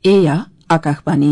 এয়া আকাশবাণী।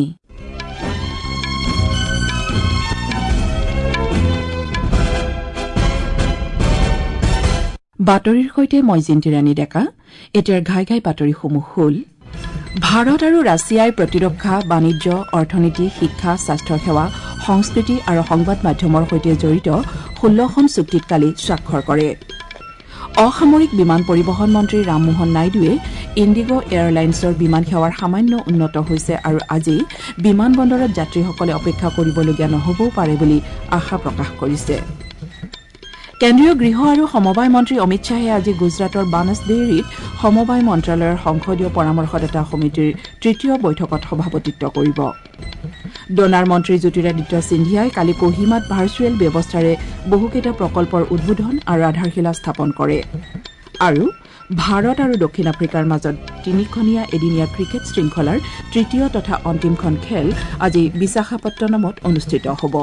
বাতৰিৰ সৈতে মই জিন্তি ৰাণী ডেকা। এতিয়াৰ ঘাই ঘাই বাতৰিসমূহ হ'ল ভাৰত আৰু ৰাছিয়াই প্ৰতিৰক্ষা, বাণিজ্য, অৰ্থনীতি, শিক্ষা, স্বাস্থ্য সেৱা, সংস্কৃতি আৰু সংবাদ মাধ্যমৰ সৈতে জড়িত 16খন চুক্তিত কালি স্বাক্ষৰ কৰে। অসামৰিক বিমান পৰিবহণ মন্ত্ৰী ৰামমোহন নাইডুৱে ইণ্ডিগো এয়াৰলাইন্সৰ বিমান সেৱাৰ সামান্য উন্নত হৈছে আৰু আজি বিমান বন্দৰত যাত্ৰীসকলে অপেক্ষা কৰিবলগীয়া নহবও পাৰে বুলি আশা প্ৰকাশ কৰিছে। কেন্দ্ৰীয় গৃহ আৰু সমবায় মন্ত্ৰী অমিত শ্বাহে আজি গুজৰাটৰ বানছডেইৰীত সমবায় মন্ত্ৰালয়ৰ সংসদীয় পৰামৰ্শদাতা সমিতিৰ 3য় বৈঠকত সভাপতিত্ব কৰিব। ডনাৰ মন্ত্ৰী জ্যোতিৰাদিত্য সিন্ধিয়াই কালি কোহিমাত ভাৰ্চুৱেল ব্যৱস্থাৰে বহুকেইটা প্ৰকল্পৰ উদ্বোধন আৰু আধাৰশিলা স্থাপন কৰে। আৰু ভাৰত আৰু দক্ষিণ আফ্ৰিকাৰ মাজত 3খনীয়া এদিনীয়া ক্ৰিকেট শৃংখলাৰ 3য় তথা অন্তিমখন খেল আজি বিশাখাপট্টনমত অনুষ্ঠিত হ'ব।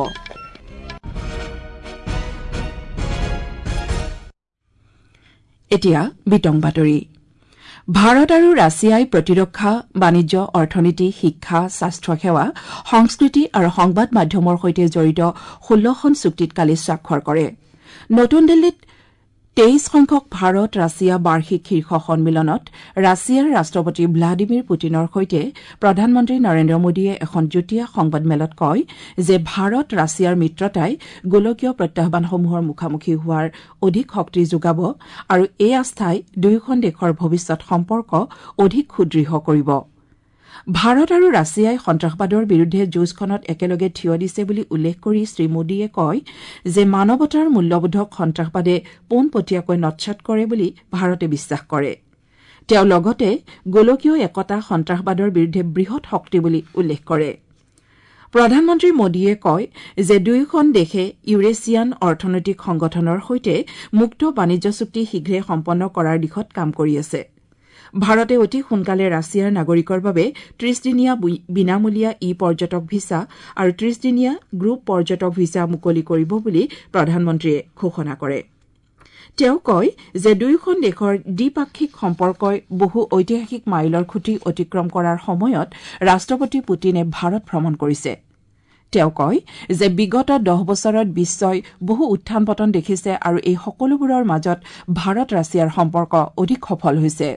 এতিয়া বিতং বাতৰি। ভাৰত আৰু ৰাছিয়াই প্ৰতিৰক্ষা, বাণিজ্য, অৰ্থনীতি, শিক্ষা, স্বাস্থ্য সেৱা, সংস্কৃতি আৰু সংবাদ মাধ্যমৰ সৈতে জড়িত 16খন চুক্তিত কালি স্বাক্ষৰ কৰে। নতুন দিল্লীত 23 সংখ্যক ভাৰত ৰাছিয়া বাৰ্ষিক শীৰ্ষ সন্মিলনত ৰাছিয়াৰ ৰাষ্ট্ৰপতি ভ্লাডিমিৰ পুটিনৰ সৈতে প্ৰধানমন্ত্ৰী নৰেন্দ্ৰ মোদীয়ে এখন যুটীয়া সংবাদমেলত কয় যে ভাৰত ৰাছিয়াৰ মিত্ৰতাই গোলকীয় প্ৰত্যাহ্বানসমূহৰ মুখামুখি হোৱাৰ অধিক শক্তি যোগাব আৰু এই আস্থাই দুয়োখন দেশৰ ভৱিষ্যৎ সম্পৰ্ক অধিক সুদৃঢ় কৰিব। ভাৰত আৰু ৰাছিয়াই সন্ত্ৰাসবাদৰ বিৰুদ্ধে যুঁজখনত একেলগে থিয় দিছে বুলি উল্লেখ কৰি শ্ৰীমোদীয়ে কয় যে মানৱতাৰ মূল্যবোধক সন্ত্ৰাসবাদে পোনপটীয়াকৈ নৎসাৎ কৰে বুলি ভাৰতে বিশ্বাস কৰে। তেওঁ লগতে গোলকীয় একতা সন্ত্ৰাসবাদৰ বিৰুদ্ধে বৃহৎ শক্তি বুলি উল্লেখ কৰে। প্ৰধানমন্ত্ৰী মোদীয়ে কয় যে দুয়োখন দেশে ইউৰেছিয়ান অৰ্থনৈতিক সংগঠনৰ সৈতে মুক্ত বাণিজ্য চুক্তি শীঘ্ৰে সম্পন্ন কৰাৰ দিশত কাম কৰি আছে। ভাৰতে অতি সোনকালে ৰাছিয়াৰ নাগৰিকৰ বাবে 30-দিনীয়া বিনামূলীয়া পৰ্যটক ভিছা আৰু 30-দিনীয়া গ্ৰুপ পৰ্যটক ভিছা মুকলি কৰিব বুলি প্ৰধানমন্ত্ৰীয়ে ঘোষণা কৰে। তেওঁ কয় যে দুয়োখন দেশৰ দ্বিপাক্ষিক সম্পৰ্কই বহু ঐতিহাসিক মাইলৰ খুঁটি অতিক্ৰম কৰাৰ সময়ত ৰাষ্ট্ৰপতি পুটিনে ভাৰত ভ্ৰমণ কৰিছে। তেওঁ কয় যে বিগত 10 বছৰত বিশ্বই বহু উত্থান পতন দেখিছে আৰু এই সকলোবোৰৰ মাজত ভাৰত ৰাছিয়াৰ সম্পৰ্ক অধিক সফল হৈছে।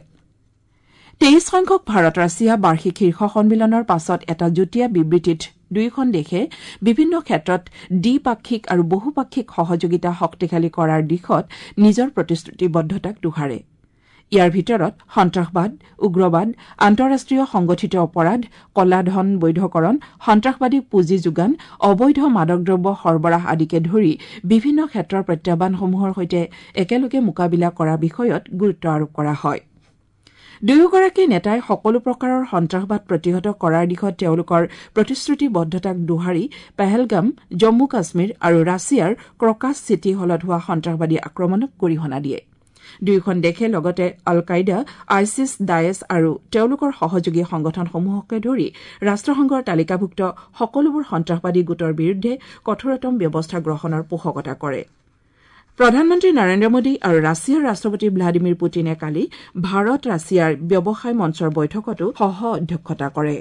23 সংখ্যক ভাৰত ৰাছিয়া বাৰ্ষিক শীৰ্ষ সন্মিলনৰ পাছত এটা যুটীয়া বিবৃতিত দুয়োখন দেশে বিভিন্ন ক্ষেত্ৰত দ্বিপাক্ষিক আৰু বহুপাক্ষিক সহযোগিতা শক্তিশালী কৰাৰ দিশত নিজৰ প্ৰতিশ্ৰুতিবদ্ধতাক দোহাৰে। ইয়াৰ ভিতৰত সন্ত্ৰাসবাদ, উগ্ৰবাদ, আন্তঃৰাষ্ট্ৰীয় সংগঠিত অপৰাধ, কলা ধন বৈধকৰণ, সন্ত্ৰাসবাদী পুঁজি যোগান, অবৈধ মাদকদ্ৰব্য সৰবৰাহ আদিকে ধৰি বিভিন্ন ক্ষেত্ৰৰ প্ৰত্যাহ্বানসমূহৰ সৈতে একেলগে মোকাবিলা কৰাৰ বিষয়ত গুৰুত্ব আৰোপ কৰা হয়। দুয়োগৰাকী নেতাই সকলো প্ৰকাৰৰ সন্ত্ৰাসবাদ প্ৰতিহত কৰাৰ দিশত তেওঁলোকৰ প্ৰতিশ্ৰুতিবদ্ধতাক দোহাৰি পেহেলগাম, জম্মু কাশ্মীৰ আৰু ৰাছিয়াৰ ক্ৰকাছ চিটি হলত হোৱা সন্ত্ৰাসবাদী আক্ৰমণক গৰিহণা দিয়ে। দুয়োখন দেশে লগতে আল কায়দা, আইছিছ, ডায়েছ আৰু তেওঁলোকৰ সহযোগী সংগঠনসমূহকে ধৰি ৰাষ্ট্ৰসংঘৰ তালিকাভুক্ত সকলোবোৰ সন্ত্ৰাসবাদী গোটৰ বিৰুদ্ধে কঠোৰতম ব্যৱস্থা গ্ৰহণৰ পোষকতা কৰে। প্ৰধানমন্ত্ৰী নৰেন্দ্ৰ মোদী আৰু ৰাছিয়াৰ ৰাষ্ট্ৰপতি ভ্লাডিমিৰ পুটিনে কালি ভাৰত ৰাছিয়াৰ ব্যৱসায় মঞ্চৰ বৈঠকতো সহ অধ্যক্ষতা কৰে।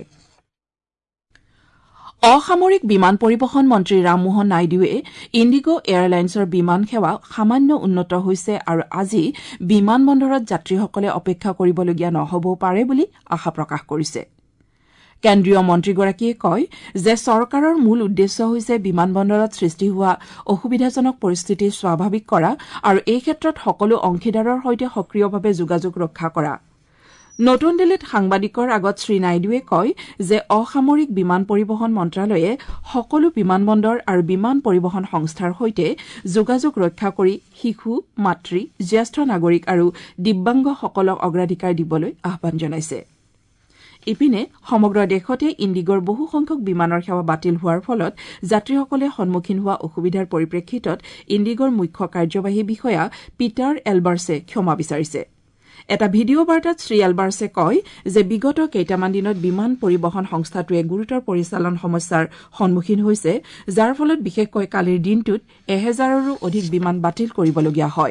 অসামৰিক বিমান পৰিবহণ মন্ত্ৰী ৰামমোহন নাইডুৱে ইণ্ডিগো এয়াৰলাইন্সৰ বিমান সেৱা সামান্য উন্নত হৈছে আৰু আজি বিমান বন্দৰত যাত্ৰীসকলে অপেক্ষা কৰিবলগীয়া নহবও পাৰে বুলি আশা প্ৰকাশ কৰিছে। কেন্দ্ৰীয় মন্ত্ৰীগৰাকীয়ে কয় যে চৰকাৰৰ মূল উদ্দেশ্য হৈছে বিমান বন্দৰত সৃষ্টি হোৱা অসুবিধাজনক পৰিস্থিতি স্বাভাৱিক কৰা আৰু এই ক্ষেত্ৰত সকলো অংশীদাৰৰ সৈতে সক্ৰিয়ভাৱে যোগাযোগ ৰক্ষা কৰা। নতুন দিল্লীত সাংবাদিকৰ আগত শ্ৰীনাইডুৱে কয় যে অসামৰিক বিমান পৰিবহণ মন্ত্ৰালয়ে সকলো বিমান বন্দৰ আৰু বিমান পৰিবহণ সংস্থাৰ সৈতে যোগাযোগ ৰক্ষা কৰি শিশু, মাতৃ, জ্যেষ্ঠ নাগৰিক আৰু দিব্যাংগসকলক অগ্ৰাধিকাৰ দিবলৈ আহ্বান জনাইছে। ইপিনে সমগ্ৰ দেশতে ইণ্ডিগোৰ বহু সংখ্যক বিমানৰ সেৱা বাতিল হোৱাৰ ফলত যাত্ৰীসকলে সন্মুখীন হোৱা অসুবিধাৰ পৰিপ্ৰেক্ষিতত ইণ্ডিগোৰ মুখ্য কাৰ্যবাহী বিষয়া পিটাৰ এলবাৰ্ছে ক্ষমা বিচাৰিছে। এটা ভিডিঅ' বাৰ্তাত শ্ৰী এলবাৰ্ছে কয় যে বিগত কেইটামান দিনত বিমান পৰিবহণ সংস্থাটোৱে গুৰুতৰ পৰিচালন সমস্যাৰ সন্মুখীন হৈছে, যাৰ ফলত বিশেষকৈ কালিৰ দিনটোত 1000ৰো অধিক বিমান বাতিল কৰিবলগীয়া হয়।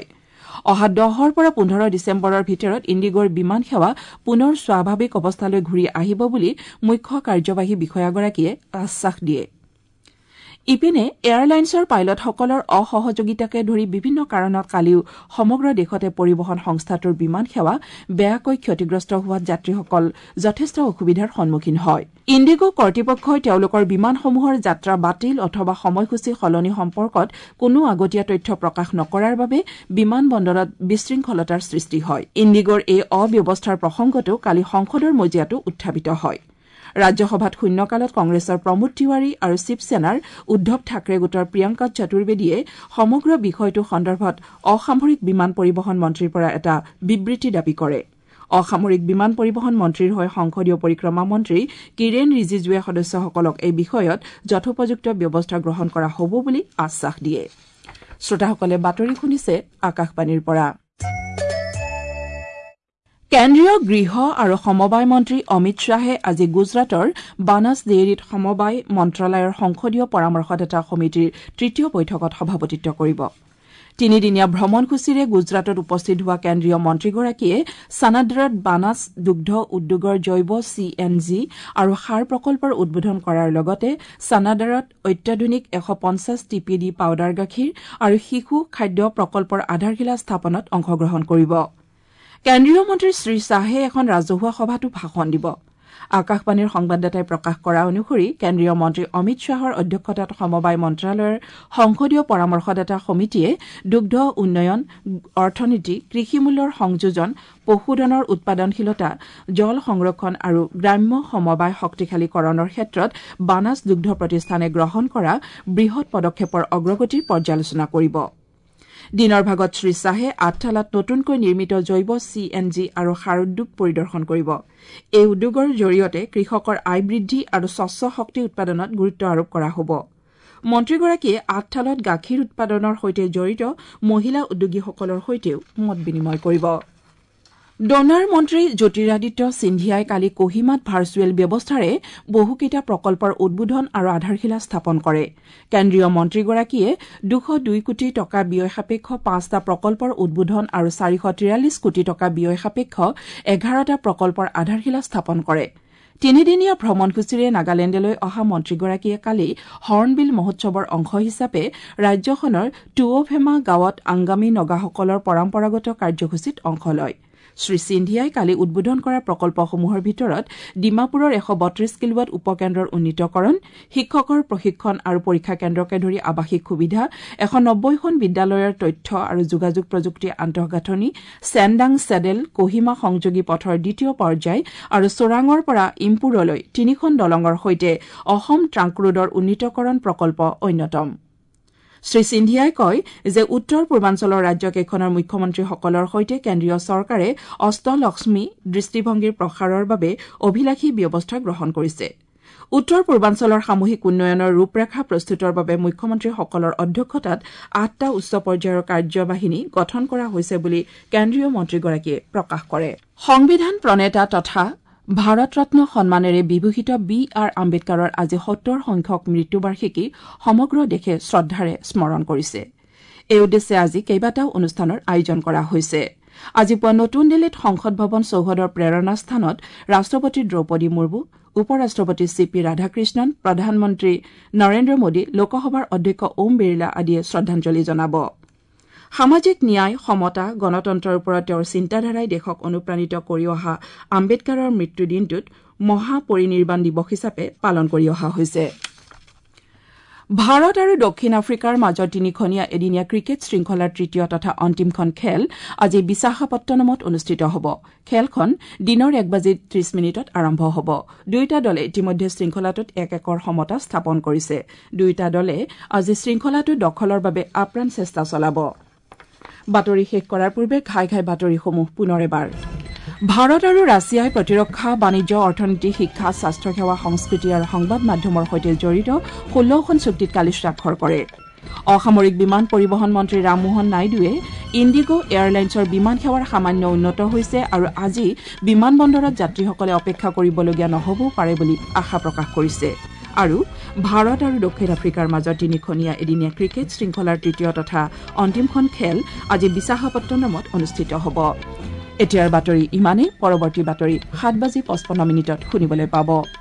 অহা 10 পৰা 15 ডিচেম্বৰৰ ভিতৰত ইণ্ডিগোৰ বিমান সেৱা পুনৰ স্বাভাৱিক অৱস্থালৈ ঘূৰি আহিব বুলি মুখ্য কাৰ্যবাহী বিষয়াগৰাকীয়ে আশ্বাস দিয়ে। ইপিনে এয়াৰলাইন্সৰ পাইলটসকলৰ অসহযোগিতাকে ধৰি বিভিন্ন কাৰণত কালিও সমগ্ৰ দেশতে পৰিবহণ সংস্থাটোৰ বিমান সেৱা বেয়াকৈ ক্ষতিগ্ৰস্ত হোৱাত যাত্ৰীসকল যথেষ্ট অসুবিধাৰ সন্মুখীন হয়। ইণ্ডিগো কৰ্তৃপক্ষই তেওঁলোকৰ বিমানসমূহৰ যাত্ৰা বাতিল অথবা সময়সূচী সলনি সম্পৰ্কত কোনো আগতীয়া তথ্য প্ৰকাশ নকৰাৰ বাবে বিমান বন্দৰত বিশৃংখলতাৰ সৃষ্টি হয়। ইণ্ডিগোৰ এই অব্যৱস্থাৰ প্ৰসংগতো কালি সংসদৰ মজিয়াতো উত্থাপিত হয়। ৰাজ্যসভাত শূন্যকালত কংগ্ৰেছৰ প্ৰমোদ তিৱাৰী আৰু শিৱসেনাৰ উদ্ধৱ ঠাকৰে গোটৰ প্ৰিয়ংকা চতুৰ্বেদীয়ে সমগ্ৰ বিষয়টো সন্দৰ্ভত অসামৰিক বিমান পৰিবহণ মন্ত্ৰীৰ পৰা এটা বিবৃতি দাবী কৰে। অসামৰিক বিমান পৰিবহণ মন্ত্ৰীৰ হৈ সংসদীয় পৰিক্ৰমা মন্ত্ৰী কিৰেণ ৰিজিজুৱে সদস্যসকলক এই বিষয়ত যথোপযুক্ত ব্যৱস্থা গ্ৰহণ কৰা হ'ব বুলি আশ্বাস দিয়ে। শ্ৰোতাসকলে বাতৰি শুনিছে আকাশবাণীৰ পৰা। কেন্দ্ৰীয় গৃহ আৰু সমবায় মন্ত্ৰী অমিত শ্বাহে আজি গুজৰাটৰ বানাছ ডেইৰীত সমবায় মন্ত্ৰালয়ৰ সংসদীয় পৰামৰ্শদাতা সমিতিৰ তৃতীয় বৈঠকত সভাপতিত্ব কৰিব। তিনিদিনীয়া ভ্ৰমণসূচীৰে গুজৰাটত উপস্থিত হোৱা কেন্দ্ৰীয় মন্ত্ৰীগৰাকীয়ে চানাডাৰত বানাছ দুগ্ধ উদ্যোগৰ জৈৱ CNG আৰু সাৰ প্ৰকল্পৰ উদ্বোধন কৰাৰ লগতে চানাডাৰত অত্যাধুনিক 150 TPD পাউডাৰ গাখীৰ আৰু শিশু খাদ্য প্ৰকল্পৰ আধাৰশিলা স্থাপনত অংশগ্ৰহণ কৰিব। কেন্দ্ৰীয় মন্ত্ৰী শ্ৰী শ্বাহে এখন ৰাজহুৱা সভাতো ভাষণ দিব। আকাশবাণীৰ সংবাদদাতাই প্ৰকাশ কৰা অনুসৰি কেন্দ্ৰীয় মন্ত্ৰী অমিত শ্বাহৰ অধ্যক্ষতাত সমবায় মন্ত্ৰালয়ৰ সংসদীয় পৰামৰ্শদাতা সমিতিয়ে দুগ্ধ উন্নয়ন, অৰ্থনীতি, কৃষি মূল্যৰ সংযোজন, পশুধনৰ উৎপাদনশীলতা, জল সংৰক্ষণ আৰু গ্ৰাম্য সমবায় শক্তিশালীকৰণৰ ক্ষেত্ৰত বানাছ দুগ্ধ প্ৰতিষ্ঠানে গ্ৰহণ কৰা বৃহৎ পদক্ষেপৰ অগ্ৰগতিৰ পৰ্যালোচনা কৰিব। দিনৰ ভাগত শ্ৰীশ্বাহে আঠথালাত নতুনকৈ নিৰ্মিত জৈৱ CNG আৰু সাৰ উদ্যোগ পৰিদৰ্শন কৰিব। এই উদ্যোগৰ জৰিয়তে কৃষকৰ আয় বৃদ্ধি আৰু স্বচ্ছ শক্তি উৎপাদনত গুৰুত্ব আৰোপ কৰা হ'ব। মন্ত্ৰীগৰাকীয়ে আঠথালত গাখীৰ উৎপাদনৰ সৈতে জড়িত মহিলা উদ্যোগীসকলৰ সৈতেও মত বিনিময় কৰিব। ডনাৰ মন্ত্ৰী জ্যোতিৰাদিত্য সিন্ধিয়াই কালি কোহিমাত ভাৰ্চুৱেল ব্যৱস্থাৰে বহুকেইটা প্ৰকল্পৰ উদ্বোধন আৰু আধাৰশিলা স্থাপন কৰে। কেন্দ্ৰীয় মন্ত্ৰীগৰাকীয়ে 202 কোটি টকা ব্যয় সাপেক্ষ 5টা প্ৰকল্পৰ উদ্বোধন আৰু 443 কোটি টকা ব্যয় সাপেক্ষ 11টা প্ৰকল্পৰ আধাৰশিলা স্থাপন কৰে। তিনিদিনীয়া ভ্ৰমণসূচীৰে নাগালেণ্ডলৈ অহা মন্ত্ৰীগৰাকীয়ে কালি হৰ্ণবিল মহোৎসৱৰ অংশ হিচাপে ৰাজ্যখনৰ টুঅভেমা গাঁৱত আংগামী নগাসকলৰ পৰম্পৰাগত কাৰ্যসূচীত অংশ লয়। শ্ৰী সিন্ধিয়াই কালি উদ্বোধন কৰা প্ৰকল্পসমূহৰ ভিতৰত ডিমাপুৰৰ 132 কিলোৱাট উপকেন্দ্ৰৰ উন্নীতকৰণ, শিক্ষকৰ প্ৰশিক্ষণ আৰু পৰীক্ষা কেন্দ্ৰকে ধৰি আৱাসিক সুবিধা, 190খন বিদ্যালয়ৰ তথ্য আৰু যোগাযোগ প্ৰযুক্তি আন্তঃগাঁথনি, চেনডাং চেডেল কোহিমা সংযোগী পথৰ দ্বিতীয় পৰ্যায় আৰু চোৰাঙৰ পৰা ইম্পুৰলৈ 3খন দলঙৰ সৈতে অসম ট্ৰাংক ৰোডৰ উন্নীতকৰণ প্ৰকল্প অন্যতম। শ্ৰী সিন্ধিয়াই কয় যে উত্তৰ পূৰ্বাঞ্চলৰ ৰাজ্যকেইখনৰ মুখ্যমন্ত্ৰীসকলৰ সৈতে কেন্দ্ৰীয় চৰকাৰে অষ্টলক্ষ্মী দৃষ্টিভংগীৰ প্ৰসাৰৰ বাবে অভিলাষী ব্যৱস্থা গ্ৰহণ কৰিছে। উত্তৰ পূৰ্বাঞ্চলৰ সামূহিক উন্নয়নৰ ৰূপৰেখা প্ৰস্তুতৰ বাবে মুখ্যমন্ত্ৰীসকলৰ অধ্যক্ষতাত 8টা উচ্চ পৰ্যায়ৰ কাৰ্যবাহিনী গঠন কৰা হৈছে বুলি কেন্দ্ৰীয় মন্ত্ৰীগৰাকীয়ে প্ৰকাশ কৰে। সংবিধান প্ৰণেতা তথা ভাৰত ৰত্ন সন্মানেৰে বিভূষিত B.R. আম্বেদকাৰৰ আজি 70 সংখ্যক মৃত্যুবাৰ্ষিকী সমগ্ৰ দেশে শ্ৰদ্ধাৰে স্মৰণ কৰিছে। এই উদ্দেশ্যে আজি কেইবাটাও অনুষ্ঠানৰ আয়োজন কৰা হৈছে। আজি পুৱা নতুন দিল্লীত সংসদ ভৱন চৌহদৰ প্ৰেৰণা স্থানত ৰাষ্ট্ৰপতি দ্ৰৌপদী মুৰ্মু, উপ ৰাষ্ট্ৰপতি CP ৰাধাকৃষ্ণন, প্ৰধানমন্ত্ৰী নৰেন্দ্ৰ মোদী, লোকসভাৰ অধ্যক্ষ ওম বিৰলা আদিয়ে শ্ৰদ্ধাঞ্জলি জনাব। সামাজিক ন্যায়, সমতা, গণতন্ত্ৰৰ ওপৰত তেওঁৰ চিন্তাধাৰাই দেশক অনুপ্ৰাণিত কৰি অহা আম্বেদকাৰৰ মৃত্যুদিনটোত মহাপৰিনিৰ্বাণ দিৱস হিচাপে পালন কৰি অহা হৈছে। ভাৰত আৰু দক্ষিণ আফ্ৰিকাৰ মাজৰ 3খনীয়া এদিনীয়া ক্ৰিকেট শৃংখলাৰ তৃতীয় তথা অন্তিমখন খেল আজি বিশাখাপট্টনমত অনুষ্ঠিত হ'ব। খেলখন দিনৰ 1:30 আৰম্ভ হ'ব। দুয়োটা দলে ইতিমধ্যে শৃংখলাটোত 1-1 সমতা স্থাপন কৰিছে। দুয়োটা দলে আজি শৃংখলাটো দখলৰ বাবে আপ্ৰাণ চেষ্টা চলাব। বাতৰি শেষ কৰাৰ পূৰ্বে ঘাই ঘাই বাতৰিসমূহ পুনৰ এবাৰ। ভাৰত আৰু ৰাছিয়াই প্ৰতিৰক্ষা, বাণিজ্য, অৰ্থনীতি, শিক্ষা, স্বাস্থ্যসেৱা, সংস্কৃতি আৰু সংবাদ মাধ্যমৰ সৈতে জড়িত 16খন চুক্তিত কালি স্বাক্ষৰ কৰে। অসামৰিক বিমান পৰিবহণ মন্ত্ৰী ৰামমোহন নাইডুৱে ইণ্ডিগো এয়াৰলাইন্সৰ বিমান সেৱাৰ সামান্য উন্নত হৈছে আৰু আজি বিমান বন্দৰত যাত্ৰীসকলে অপেক্ষা কৰিবলগীয়া নহবও পাৰে বুলি আশা প্ৰকাশ কৰিছে। আৰু ভাৰত আৰু দক্ষিণ আফ্ৰিকাৰ মাজত তিনিখনীয়া এদিনীয়া ক্ৰিকেট শৃংখলাৰ তৃতীয় তথা অন্তিমখন খেল আজি বিশাখাপট্টনমত অনুষ্ঠিত হ'ব এতিয়াৰ বাতৰি ইমানেই পৰৱৰ্তী বাতৰি 7:55 শুনিবলৈ পাব